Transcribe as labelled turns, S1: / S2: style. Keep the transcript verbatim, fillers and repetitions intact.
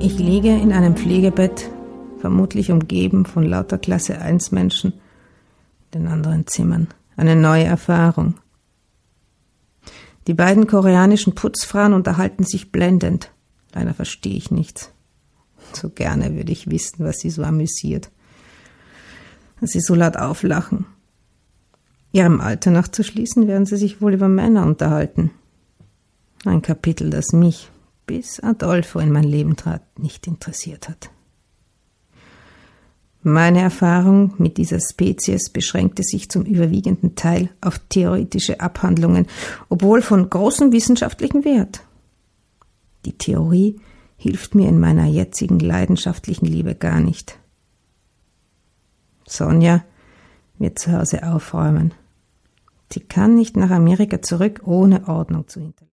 S1: Ich liege in einem Pflegebett, vermutlich umgeben von lauter Klasse eins Menschen, in den anderen Zimmern. Eine neue Erfahrung. Die beiden koreanischen Putzfrauen unterhalten sich blendend. Leider verstehe ich nichts. So gerne würde ich wissen, was sie so amüsiert. Dass sie so laut auflachen. Ihrem Alter nachzuschließen, werden sie sich wohl über Männer unterhalten. Ein Kapitel, das mich, bis Adolfo in mein Leben trat, nicht interessiert hat. Meine Erfahrung mit dieser Spezies beschränkte sich zum überwiegenden Teil auf theoretische Abhandlungen, obwohl von großem wissenschaftlichen Wert. Die Theorie hilft mir in meiner jetzigen leidenschaftlichen Liebe gar nicht. Sonja wird zu Hause aufräumen. Sie kann nicht nach Amerika zurück, ohne Ordnung zu hinterlassen.